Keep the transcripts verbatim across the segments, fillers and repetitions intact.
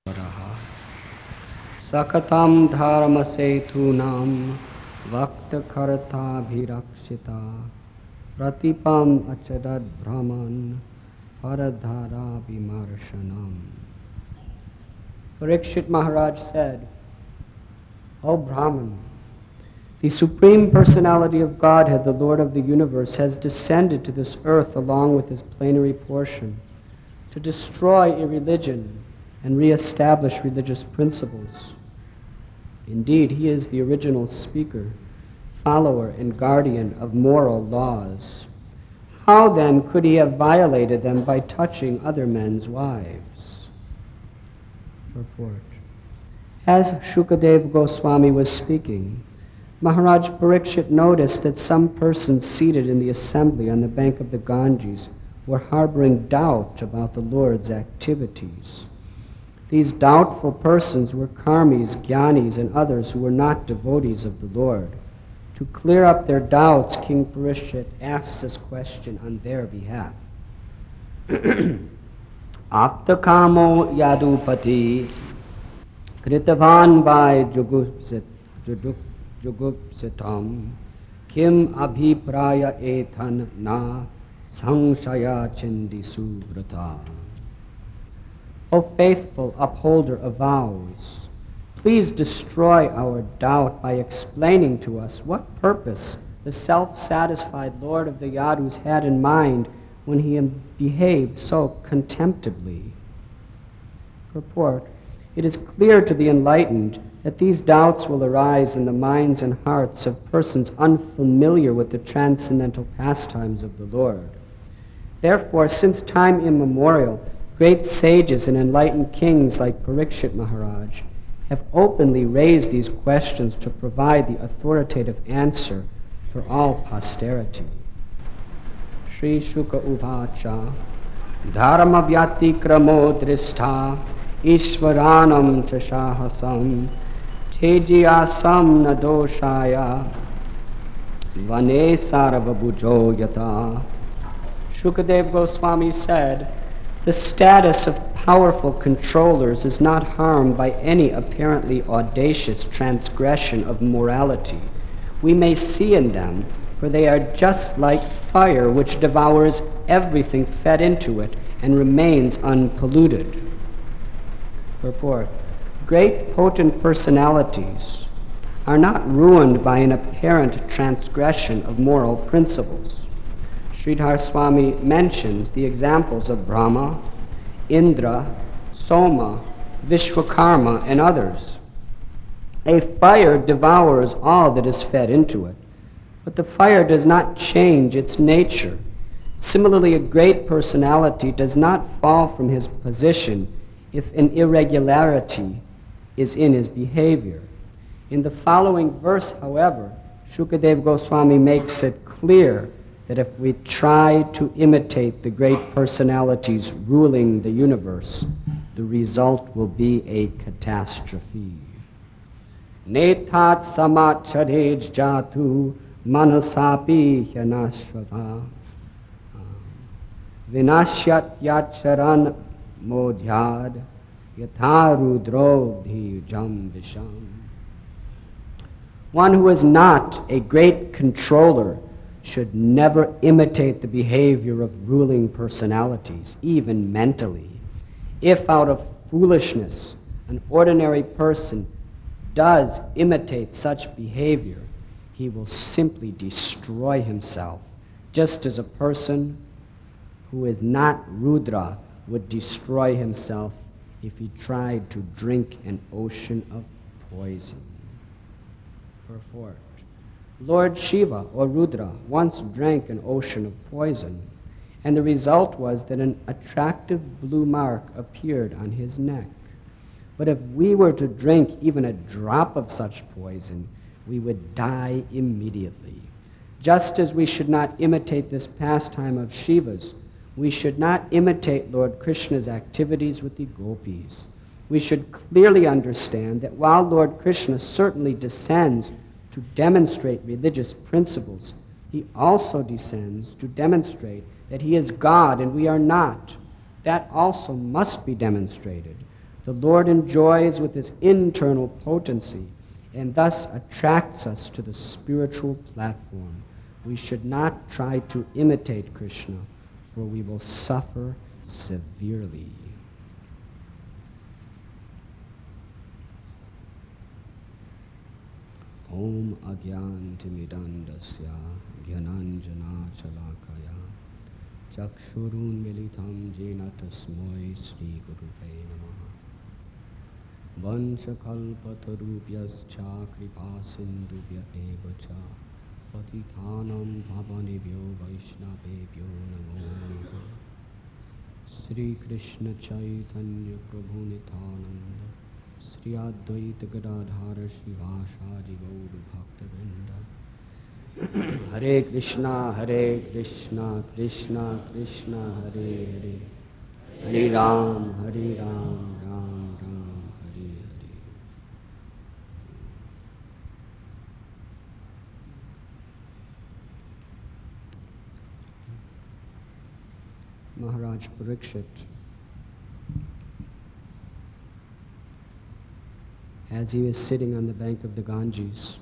Sakatam dharma setunam vakta bhirakshita pratipam achadad brahman paradhara vimarshanam. Parikshit Maharaj said, O Brahman, the Supreme Personality of Godhead, the Lord of the universe, has descended to this earth along with his plenary portion to destroy irreligion and re-establish religious principles. Indeed, he is the original speaker, follower, and guardian of moral laws. How then could he have violated them by touching other men's wives? Purport. As Shukadev Goswami was speaking, Maharaj Parikshit noticed that some persons seated in the assembly on the bank of the Ganges were harboring doubt about the Lord's activities. These doubtful persons were karmis, jnanis, and others who were not devotees of the Lord. To clear up their doubts, King Parikshit asks this question on their behalf. Aptakamo yadupati kritavan vai jugupsitam kim abhipraya ethan na samshaya chindisu vrata. O faithful upholder of vows, please destroy our doubt by explaining to us what purpose the self-satisfied Lord of the Yadus had in mind when he behaved so contemptibly. Purport. It is clear to the enlightened that these doubts will arise in the minds and hearts of persons unfamiliar with the transcendental pastimes of the Lord. Therefore, since time immemorial, great sages and enlightened kings like Parikshit Maharaj have openly raised these questions to provide the authoritative answer for all posterity. Sri Shuka Uvacha Dharma Vyati Kramo Dristha Ishvaranam Chashahasam Tejiyasam Nadoshaya Vane Sarvabhujo Yata. Shukadev Goswami said, the status of powerful controllers is not harmed by any apparently audacious transgression of morality. We may see in them, for they are just like fire which devours everything fed into it and remains unpolluted. Purport. Great potent personalities are not ruined by an apparent transgression of moral principles. Sridhar Swami mentions the examples of Brahma, Indra, Soma, Vishwakarma, and others. A fire devours all that is fed into it, but the fire does not change its nature. Similarly, a great personality does not fall from his position if an irregularity is in his behavior. In the following verse, however, Shukadev Goswami makes it clear that if we try to imitate the great personalities ruling the universe, the result will be a catastrophe. Netat samacharej jatu manasapi hyanashvata vinashyat yacharan modhyad yatharudro dhijam visham. One who is not a great controller should never imitate the behavior of ruling personalities, even mentally. If out of foolishness an ordinary person does imitate such behavior, he will simply destroy himself, just as a person who is not Rudra would destroy himself if he tried to drink an ocean of poison. Purport. Lord Shiva, or Rudra, once drank an ocean of poison, and the result was that an attractive blue mark appeared on his neck. But if we were to drink even a drop of such poison, we would die immediately. Just as we should not imitate this pastime of Shiva's, we should not imitate Lord Krishna's activities with the gopis. We should clearly understand that while Lord Krishna certainly descends to demonstrate religious principles, he also descends to demonstrate that he is God and we are not. That also must be demonstrated. The Lord enjoys with his internal potency and thus attracts us to the spiritual platform. We should not try to imitate Krishna, for we will suffer severely. Om agyantimidandasya gyananjana chalakaya chakshurun militam jena tasmoi Sri Gurupe Namaha. Vanchakalpatarubhyascha kripasindubhya evacha patithanam pavanebhyo vaishnavebhyo namo namo. Sri Krishna Chaitanya Prabhu Nityananda Sri Advaita Gadadhara Shivasadi Gaur Bhaktivinoda. Hare Krishna, Hare Krishna, Krishna Krishna, Hare Hare, Hare Ram, Hare Ram, Ram Ram, Hare Hare. Maharaj Parikshit, as he was sitting on the bank of the Ganges,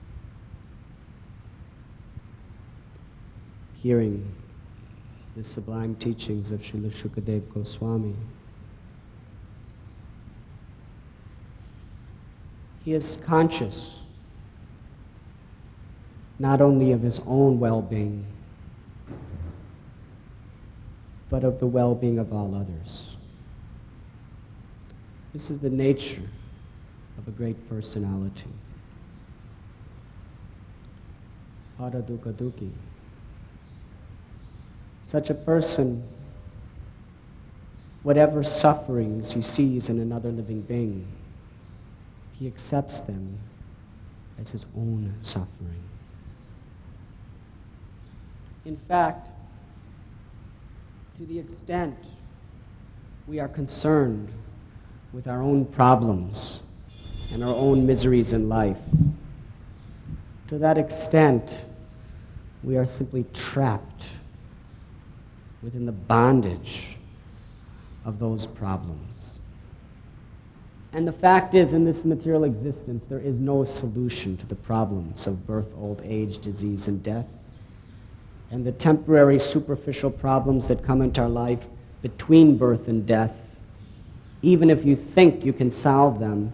hearing the sublime teachings of Srila Shukadeva Goswami, he is conscious not only of his own well-being, but of the well-being of all others. This is the nature of a great personality. Paradukadukhi. Such a person, whatever sufferings he sees in another living being, he accepts them as his own suffering. In fact, to the extent we are concerned with our own problems and our own miseries in life, to that extent we are simply trapped within the bondage of those problems. And the fact is, in this material existence, there is no solution to the problems of birth, old age, disease, and death, and the temporary superficial problems that come into our life between birth and death. Even if you think you can solve them,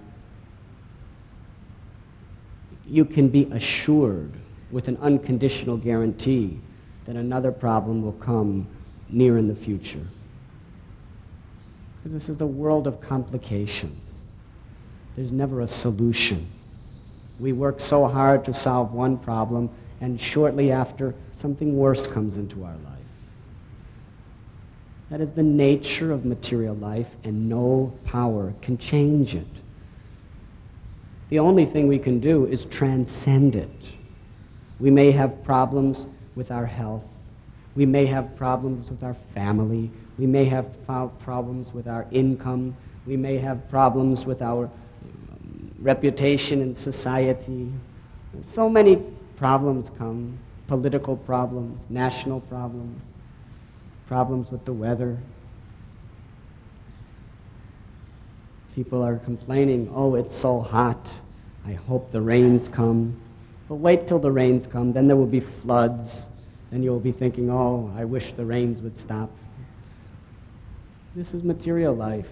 you can be assured with an unconditional guarantee that another problem will come near in the future. Because this is a world of complications. There's never a solution. We work so hard to solve one problem, and shortly after, something worse comes into our life. That is the nature of material life, and no power can change it. The only thing we can do is transcend it. We may have problems with our health. We may have problems with our family. We may have problems with our income. We may have problems with our um, reputation in society. So many problems come, political problems, national problems, problems with the weather. People are complaining, oh, it's so hot. I hope the rains come. But wait till the rains come, then there will be floods. Then you'll be thinking, oh, I wish the rains would stop. This is material life.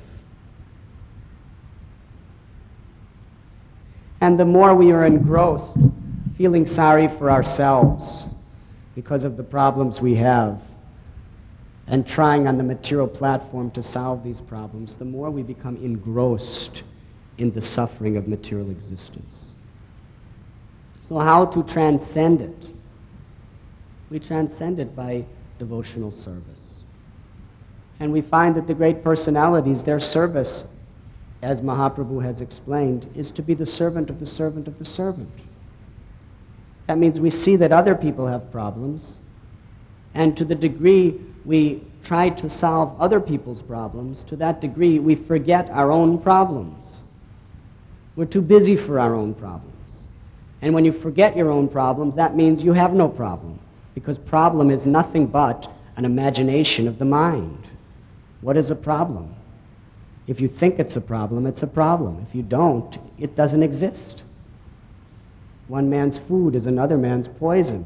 And the more we are engrossed, feeling sorry for ourselves because of the problems we have, and trying on the material platform to solve these problems, the more we become engrossed in the suffering of material existence. So how to transcend it? We transcend it by devotional service. And we find that the great personalities, their service, as Mahaprabhu has explained, is to be the servant of the servant of the servant. That means we see that other people have problems, and to the degree we try to solve other people's problems, to that degree we forget our own problems. We're too busy for our own problems. And when you forget your own problems, that means you have no problem, because problem is nothing but an imagination of the mind. What is a problem? If you think it's a problem, it's a problem. If you don't, it doesn't exist. One man's food is another man's poison.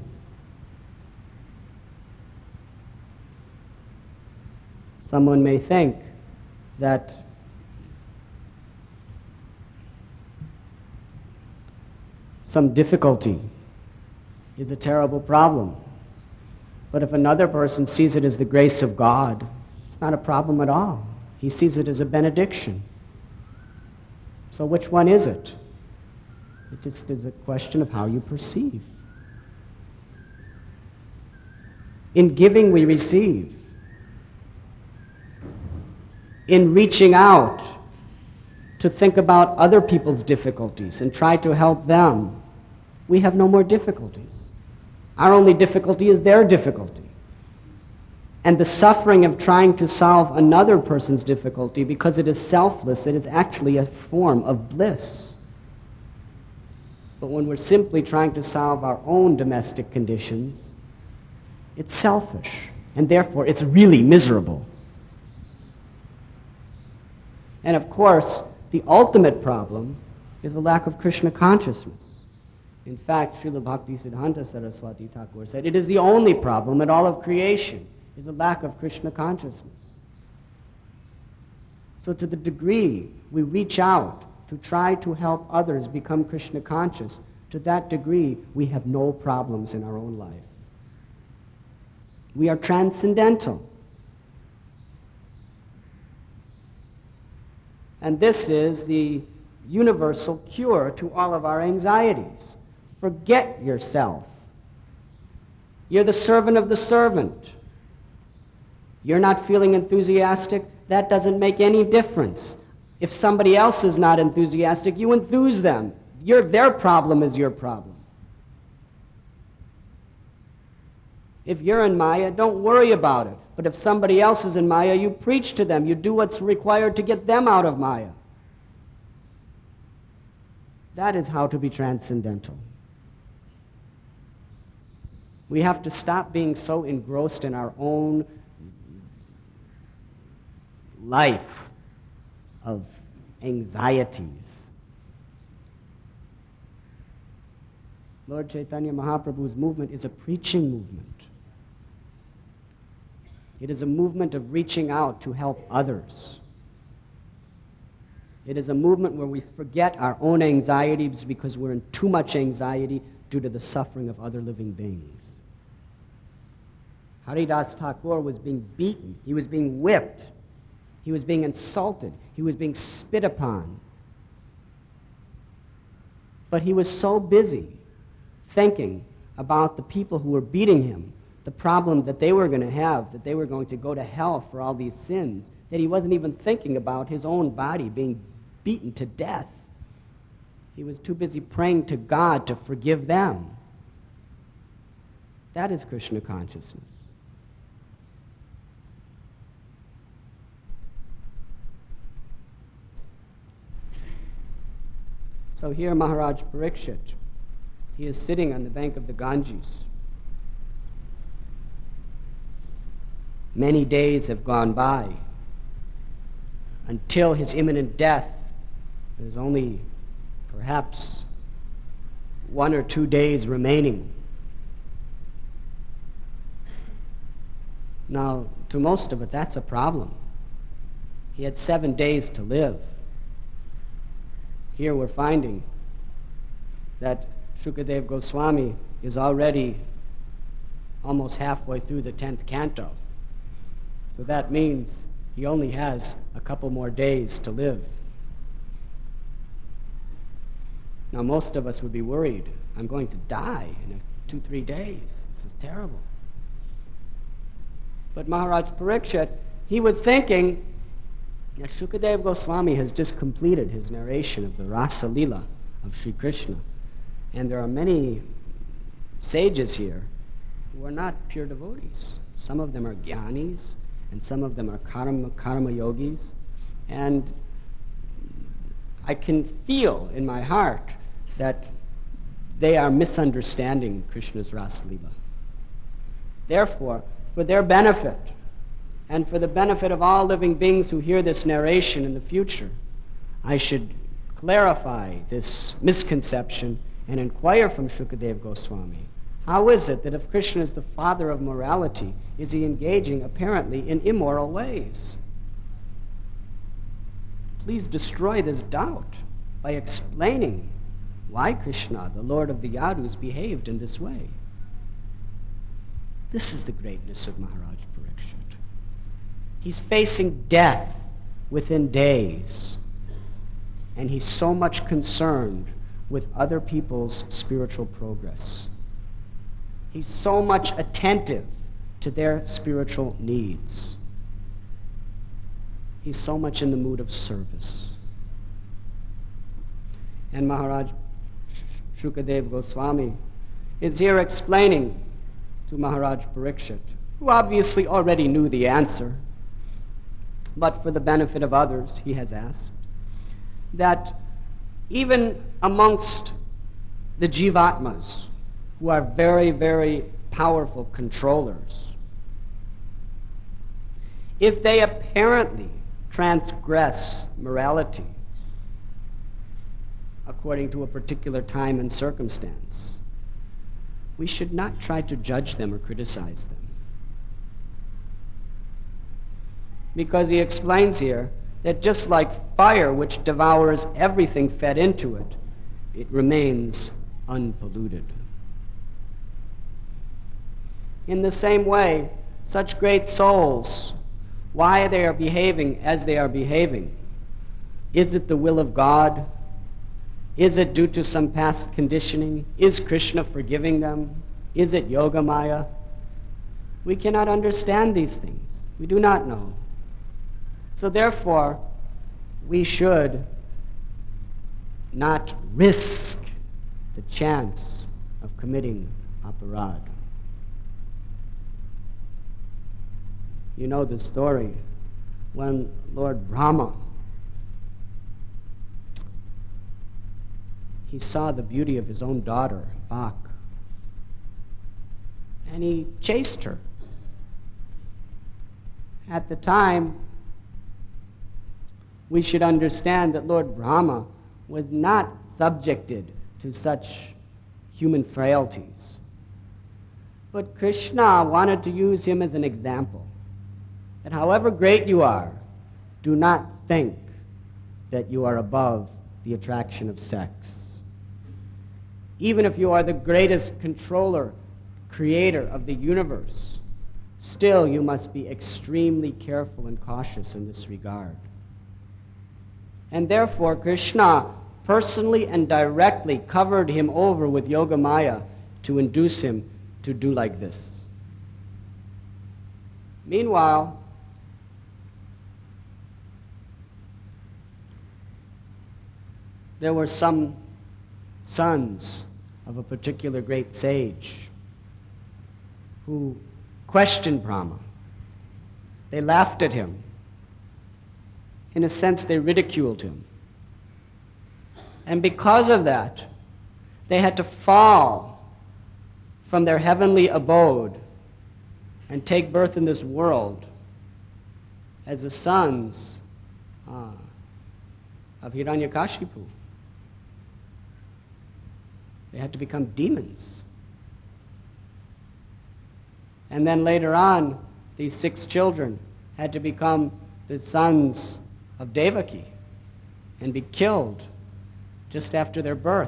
Someone may think that some difficulty is a terrible problem. But if another person sees it as the grace of God, it's not a problem at all. He sees it as a benediction. So which one is it? It just is a question of how you perceive. In giving, we receive. In reaching out to think about other people's difficulties and try to help them, we have no more difficulties. Our only difficulty is their difficulty. And the suffering of trying to solve another person's difficulty, because it is selfless, it is actually a form of bliss. But when we're simply trying to solve our own domestic conditions, it's selfish, and therefore it's really miserable. And of course, the ultimate problem is a lack of Krishna consciousness. In fact, Srila Bhaktisiddhanta Saraswati Thakur said, it is the only problem in all of creation, is a lack of Krishna consciousness. So to the degree we reach out to try to help others become Krishna conscious, to that degree we have no problems in our own life. We are transcendental. And this is the universal cure to all of our anxieties. Forget yourself. You're the servant of the servant. You're not feeling enthusiastic? That doesn't make any difference. If somebody else is not enthusiastic, you enthuse them. Your, their problem is your problem. If you're in Maya, don't worry about it. But if somebody else is in Maya, you preach to them. You do what's required to get them out of Maya. That is how to be transcendental. We have to stop being so engrossed in our own life of anxieties. Lord Chaitanya Mahaprabhu's movement is a preaching movement. It is a movement of reaching out to help others. It is a movement where we forget our own anxieties because we're in too much anxiety due to the suffering of other living beings. Haridas Thakur was being beaten. He was being whipped. He was being insulted. He was being spit upon. But he was so busy thinking about the people who were beating him, the problem that they were going to have, that they were going to go to hell for all these sins, that he wasn't even thinking about his own body being beaten to death. He was too busy praying to God to forgive them. That is Krishna consciousness. So here Maharaj Parikshit, he is sitting on the bank of the Ganges. Many days have gone by until his imminent death. There's only perhaps one or two days remaining. Now, to most of it, that's a problem. He had seven days to live. Here we're finding that Shukadev Goswami is already almost halfway through the tenth canto. So that means he only has a couple more days to live. Now most of us would be worried, I'm going to die in a two, three days. This is terrible. But Maharaj Parikshit, he was thinking, now Shukadev Goswami has just completed his narration of the Rasa Lila of Sri Krishna. And there are many sages here who are not pure devotees. Some of them are jnanis, and some of them are karma, karma yogis. And I can feel in my heart that they are misunderstanding Krishna's Rasa Lila. Therefore, for their benefit And for the benefit of all living beings who hear this narration in the future, I should clarify this misconception and inquire from Shukadeva Goswami, how is it that if Krishna is the father of morality, is he engaging apparently in immoral ways? Please destroy this doubt by explaining why Krishna, the Lord of the Yadus, behaved in this way. This is the greatness of Maharaj Parikshit. He's facing death within days, and he's so much concerned with other people's spiritual progress. He's so much attentive to their spiritual needs. He's so much in the mood of service. And Maharaj Shukadeva Goswami is here explaining to Maharaj Parikshit, who obviously already knew the answer, but for the benefit of others, he has asked, that even amongst the Jivatmas, who are very, very powerful controllers, if they apparently transgress morality according to a particular time and circumstance, we should not try to judge them or criticize them. Because he explains here that just like fire, which devours everything fed into it, it remains unpolluted. In the same way, such great souls, why they are behaving as they are behaving, is it the will of God? Is it due to some past conditioning? Is Krishna forgiving them? Is it Yoga Maya? We cannot understand these things. We do not know. So therefore, we should not risk the chance of committing aparad. You know the story when Lord Brahma, he saw the beauty of his own daughter, Bak, and he chased her. At the time, we should understand that Lord Brahma was not subjected to such human frailties. But Krishna wanted to use him as an example, that however great you are, do not think that you are above the attraction of sex. Even if you are the greatest controller, creator of the universe, still you must be extremely careful and cautious in this regard. And therefore, Krishna personally and directly covered him over with Yoga Maya to induce him to do like this. Meanwhile, there were some sons of a particular great sage who questioned Brahma. They laughed at him. In a sense, they ridiculed him. And because of that, they had to fall from their heavenly abode and take birth in this world as the sons uh, of Hiranyakashipu. They had to become demons. And then later on, these six children had to become the sons of Devaki and be killed just after their birth.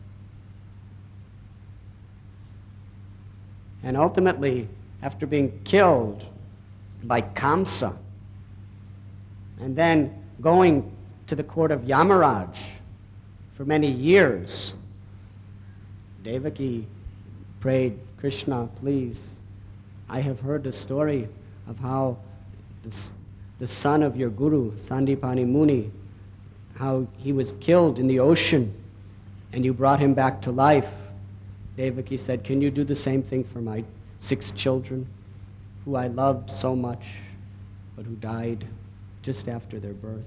And ultimately, after being killed by Kamsa, and then going to the court of Yamaraj for many years, Devaki prayed, Krishna, please, I have heard the story of how this, the son of your guru, Sandipani Muni, how he was killed in the ocean and you brought him back to life. Devaki said, can you do the same thing for my six children who I loved so much but who died just after their birth?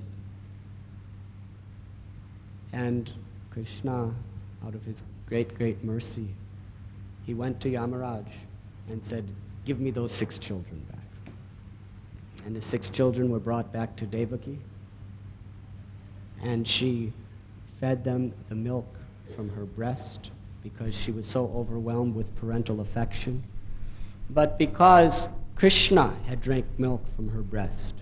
And Krishna, out of his great, great mercy, he went to Yamaraj and said, give me those six children back. And the six children were brought back to Devaki. And she fed them the milk from her breast because she was so overwhelmed with parental affection. But because Krishna had drank milk from her breast,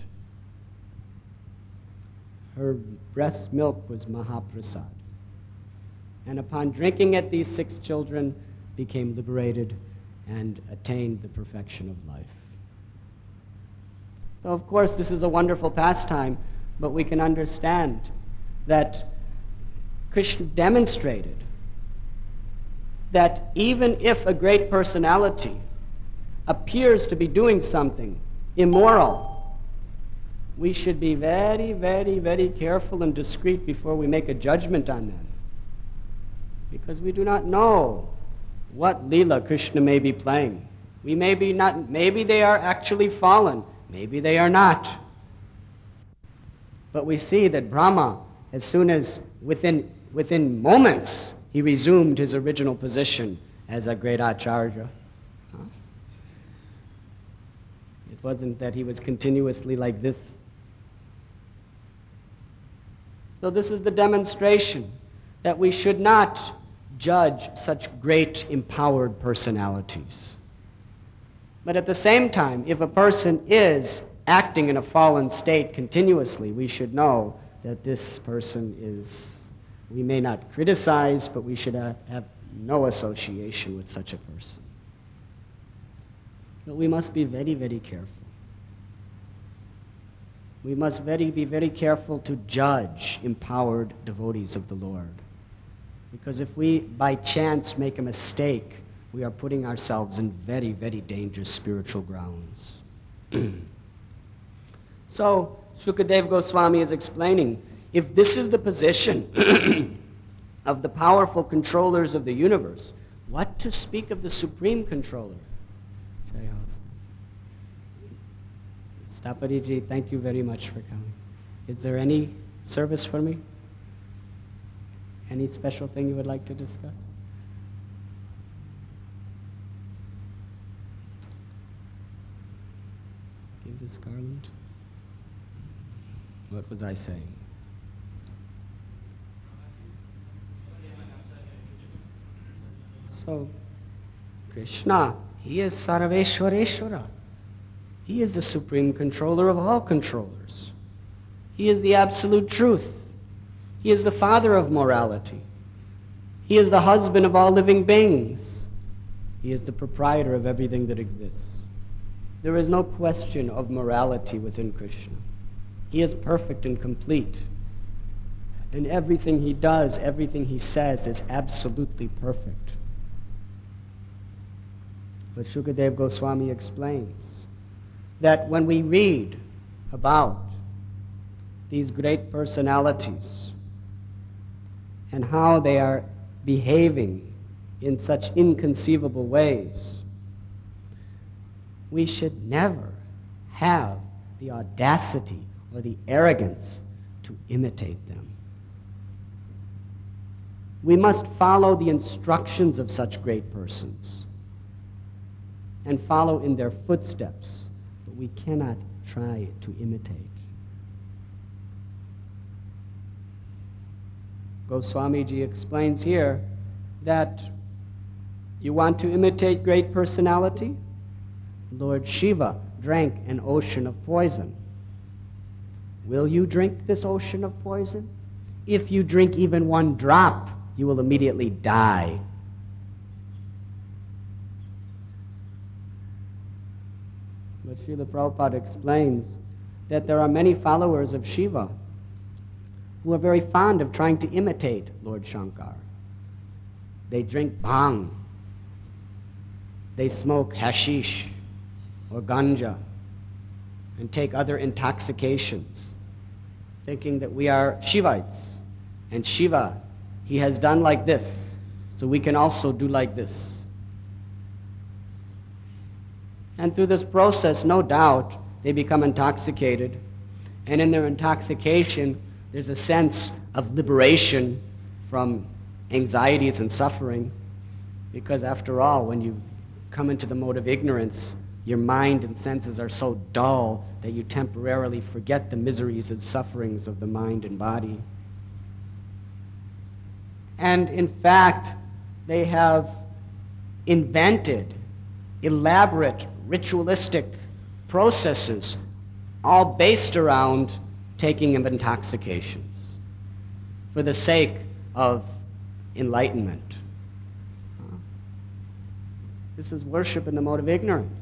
her breast milk was Mahaprasad. And upon drinking it, these six children became liberated and attained the perfection of life. So of course this is a wonderful pastime, but we can understand that Krishna demonstrated that even if a great personality appears to be doing something immoral, we should be very, very, very careful and discreet before we make a judgment on them. Because we do not know what Leela Krishna may be playing. We may be not, maybe they are actually fallen, maybe they are not. But we see that Brahma, as soon as within, within moments, he resumed his original position as a great acharya. Huh? It wasn't that he was continuously like this. So this is the demonstration that we should not judge such great empowered personalities. But at the same time, if a person is acting in a fallen state continuously, we should know that this person is, we may not criticize, but we should have, have no association with such a person. But we must be very, very careful. We must very, be very careful to judge empowered devotees of the Lord. Because if we, by chance, make a mistake, we are putting ourselves in very, very dangerous spiritual grounds. So, Shukadeva Goswami is explaining, if this is the position of the powerful controllers of the universe, what to speak of the supreme controller? Stapariji, thank you very much for coming. Is there any service for me? Any special thing you would like to discuss? Give this garland. What was I saying? So, Krishna, he is Sarveshwareshwara. He is the supreme controller of all controllers. He is the absolute truth. He is the father of morality. He is the husband of all living beings. He is the proprietor of everything that exists. There is no question of morality within Krishna. He is perfect and complete. And everything he does, everything he says is absolutely perfect. But Shukadeva Goswami explains that when we read about these great personalities and how they are behaving in such inconceivable ways, we should never have the audacity or the arrogance to imitate them. We must follow the instructions of such great persons and follow in their footsteps, but we cannot try to imitate. Goswamiji explains here that you want to imitate great personality? Lord Shiva drank an ocean of poison. Will you drink this ocean of poison? If you drink even one drop, you will immediately die. But Srila Prabhupada explains that there are many followers of Shiva who are very fond of trying to imitate Lord Shankar. They drink bhang, they smoke hashish or ganja, and take other intoxications, thinking that we are Shivites, and Shiva, he has done like this, so we can also do like this. And through this process, no doubt, they become intoxicated, and in their intoxication, there's a sense of liberation from anxieties and suffering, because after all, when you come into the mode of ignorance, your mind and senses are so dull that you temporarily forget the miseries and sufferings of the mind and body. And in fact, they have invented elaborate ritualistic processes all based around taking of intoxications for the sake of enlightenment. This is worship in the mode of ignorance.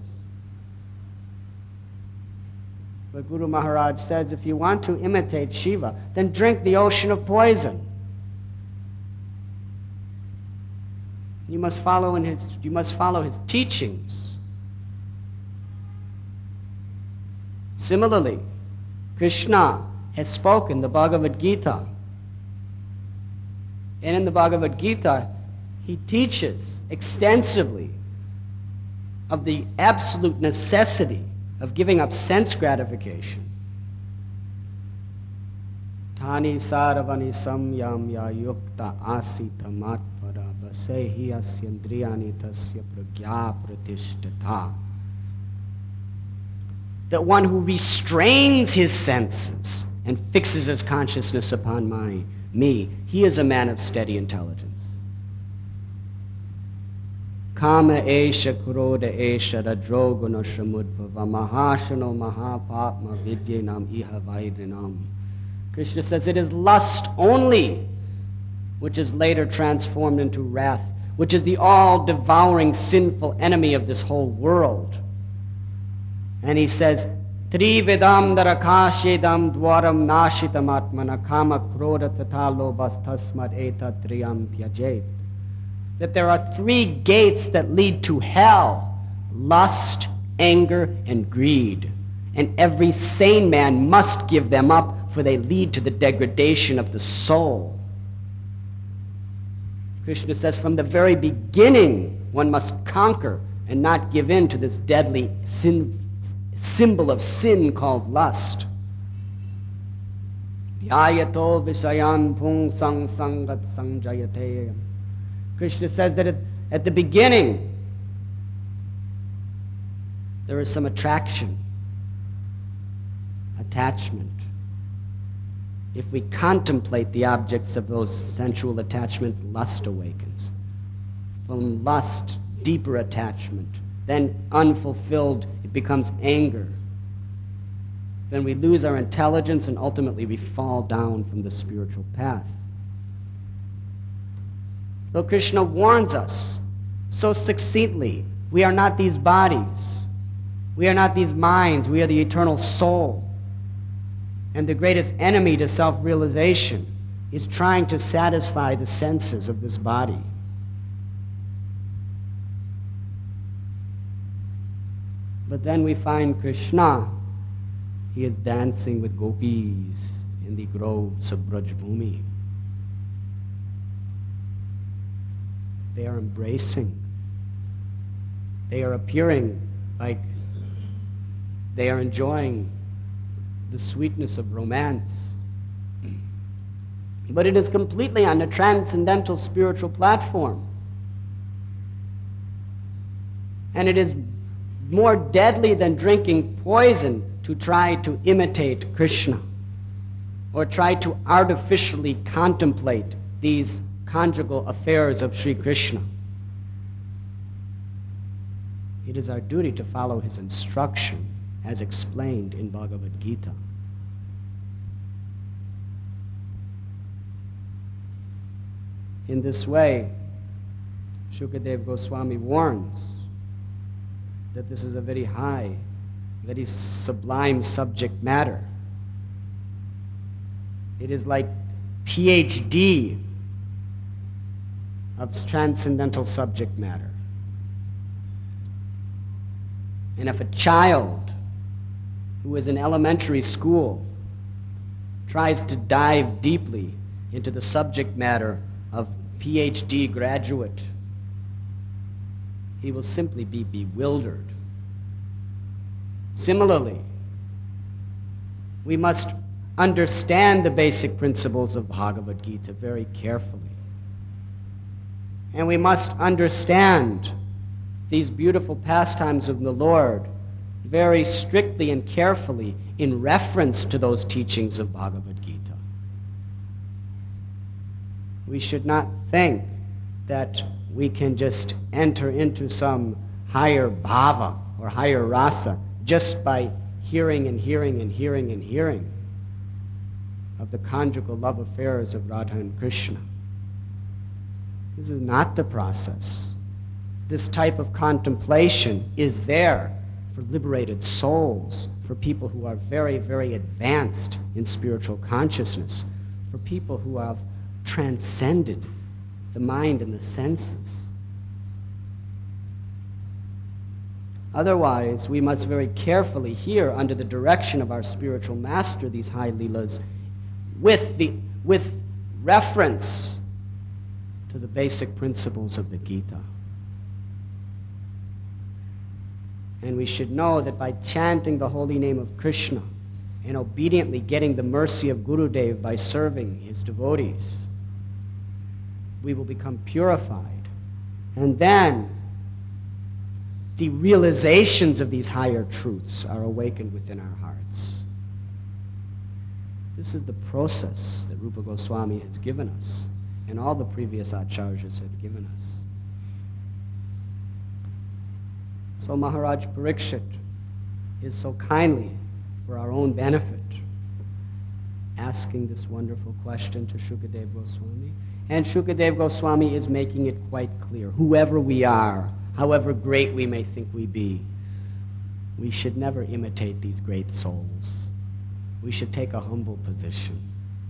But Guru Maharaj says, if you want to imitate Shiva, then drink the ocean of poison. You must follow in his, you must follow his teachings. Similarly, Krishna has spoken the Bhagavad Gita. And in the Bhagavad Gita, he teaches extensively of the absolute necessity of giving up sense gratification. Tani saravani samyamya yukta asita matpara basehi asyandriyani tasya pragya pratishtata. That one who restrains his senses and fixes his consciousness upon my, me, he is a man of steady intelligence. Kama esha kuroda esha radroguna shamudbhava mahashano mahapatma vidyanam iha vaidrinam. Krishna says it is lust only which is later transformed into wrath, which is the all-devouring sinful enemy of this whole world. And he says, Trividam darakashedam dwaram nashitam atmana kama kroda tata lobas tasmad eta triyam tyajet. That there are three gates that lead to hell: lust, anger, and greed. And every sane man must give them up, for they lead to the degradation of the soul. Krishna says from the very beginning, one must conquer and not give in to this deadly sin, symbol of sin called lust. Dhyayato vishayan pung sang sangat sanjayate. Krishna says that at, at the beginning, there is some attraction, attachment. If we contemplate the objects of those sensual attachments, lust awakens. From lust, deeper attachment. Then unfulfilled, it becomes anger. Then we lose our intelligence and ultimately we fall down from the spiritual path. So Krishna warns us so succinctly, we are not these bodies. We are not these minds. We are the eternal soul. And the greatest enemy to self-realization is trying to satisfy the senses of this body. But then we find Krishna. He is dancing with gopis in the groves of Brajbhumi. They are embracing. They are appearing like they are enjoying the sweetness of romance. But it is completely on a transcendental spiritual platform. And it is more deadly than drinking poison to try to imitate Krishna or try to artificially contemplate these conjugal affairs of Sri Krishna. It is our duty to follow his instruction as explained in Bhagavad Gita. In this way, Shukadeva Goswami warns that this is a very high, very sublime subject matter. It is like P H D of transcendental subject matter. And if a child who is in elementary school tries to dive deeply into the subject matter of P H D graduate, he will simply be bewildered. Similarly, we must understand the basic principles of Bhagavad Gita very carefully. And we must understand these beautiful pastimes of the Lord very strictly and carefully in reference to those teachings of Bhagavad Gita. We should not think that we can just enter into some higher bhava or higher rasa just by hearing and hearing and hearing and hearing of the conjugal love affairs of Radha and Krishna. This is not the process. This type of contemplation is there for liberated souls, for people who are very, very advanced in spiritual consciousness, for people who have transcended the mind and the senses. Otherwise, we must very carefully hear under the direction of our spiritual master these high leelas with, the, with reference to the basic principles of the Gita. And we should know that by chanting the holy name of Krishna and obediently getting the mercy of Gurudev by serving his devotees, we will become purified. And then the realizations of these higher truths are awakened within our hearts. This is the process that Rupa Goswami has given us, and all the previous acharyas have given us. So Maharaj Parikshit is so kindly, for our own benefit, asking this wonderful question to Shukadev Goswami. And Shukadev Goswami is making it quite clear. Whoever we are, however great we may think we be, we should never imitate these great souls. We should take a humble position.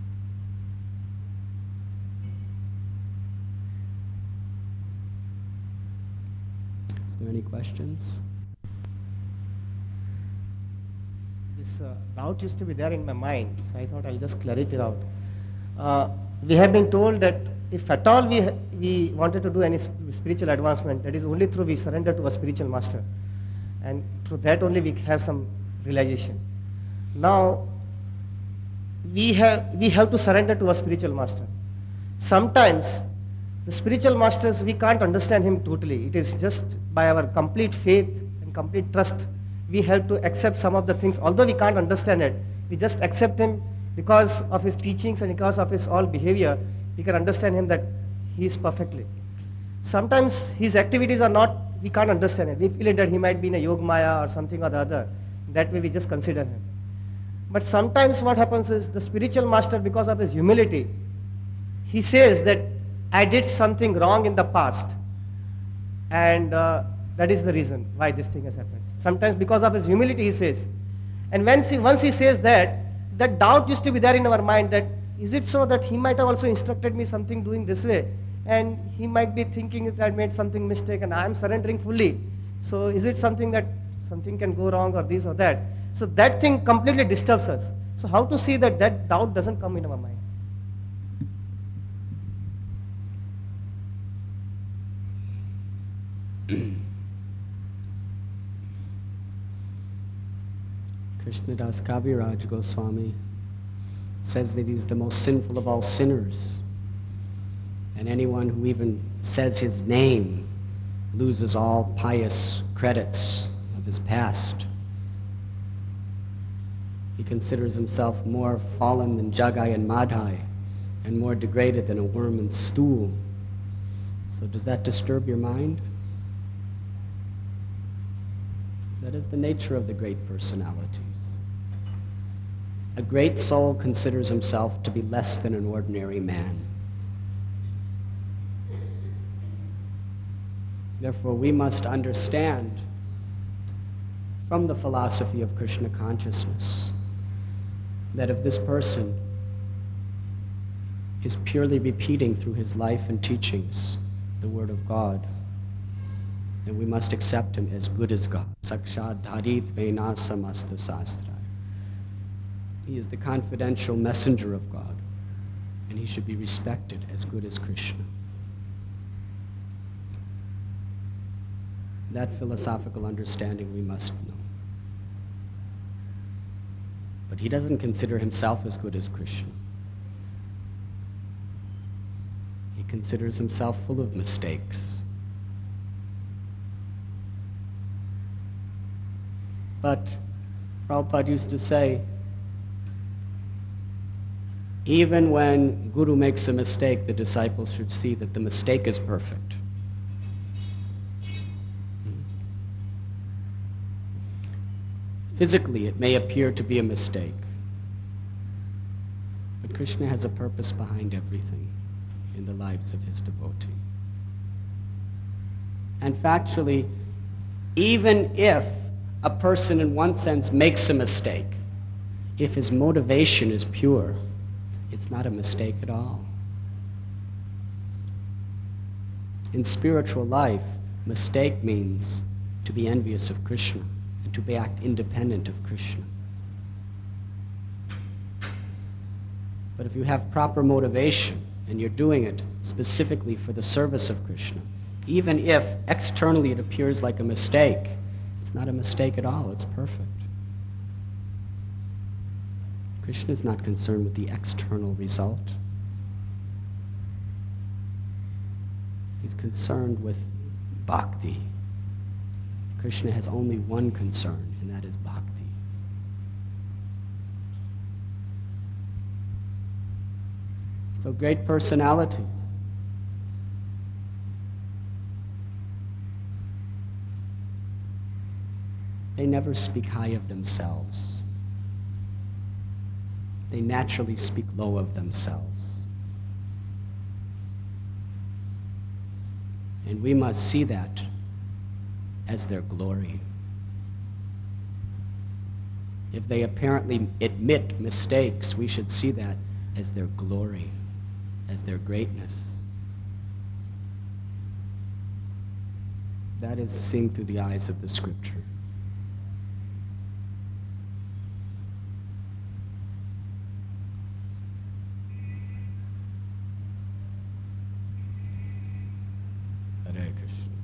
Is there any questions? This uh, doubt used to be there in my mind, so I thought I'll just clear it out. Uh, we have been told that if at all we, we wanted to do any sp spiritual advancement, that is only through we surrender to a spiritual master. And through that only we have some realization. Now, we have, we have to surrender to a spiritual master. Sometimes, the spiritual masters, we can't understand him totally. It is just by our complete faith and complete trust, we have to accept some of the things. Although we can't understand it, we just accept him because of his teachings and because of his all behavior. We can understand him that he is perfectly. Sometimes his activities are not, we can't understand it. We feel that he might be in a Yog Maya or something or the other. That way we just consider him. But sometimes what happens is the spiritual master, because of his humility, he says that I did something wrong in the past, and uh, that is the reason why this thing has happened. Sometimes because of his humility he says. And when he, once he says that, that doubt used to be there in our mind that is it so that he might have also instructed me something doing this way, and he might be thinking that I made something mistake and I am surrendering fully. So is it something that something can go wrong or this or that? So that thing completely disturbs us. So how to see that that doubt doesn't come in our mind? Krishnadas Kaviraj Goswami says that he's the most sinful of all sinners, and anyone who even says his name loses all pious credits of his past. He considers himself more fallen than Jagai and Madhai, and more degraded than a worm in stool. So does that disturb your mind? That is the nature of the great personalities. A great soul considers himself to be less than an ordinary man. Therefore, we must understand from the philosophy of Krishna consciousness that if this person is purely repeating through his life and teachings the word of God, then we must accept him as good as God. Sakshat Dharit Vena Samasta Sastra. He is the confidential messenger of God, and he should be respected as good as Krishna. That philosophical understanding we must know. But he doesn't consider himself as good as Krishna. He considers himself full of mistakes. But Prabhupada used to say, even when Guru makes a mistake, the disciples should see that the mistake is perfect. Physically, it may appear to be a mistake, but Krishna has a purpose behind everything in the lives of his devotee. And factually, even if a person in one sense makes a mistake, if his motivation is pure, it's not a mistake at all. In spiritual life, mistake means to be envious of Krishna and to be act independent of Krishna. But if you have proper motivation and you're doing it specifically for the service of Krishna, even if externally it appears like a mistake, it's not a mistake at all, it's perfect. Krishna is not concerned with the external result. He's concerned with bhakti. Krishna has only one concern, and that is bhakti. So great personalities, they never speak high of themselves. They naturally speak low of themselves. And we must see that as their glory. If they apparently admit mistakes, we should see that as their glory, as their greatness. That is seen through the eyes of the scripture. Hare Krishna.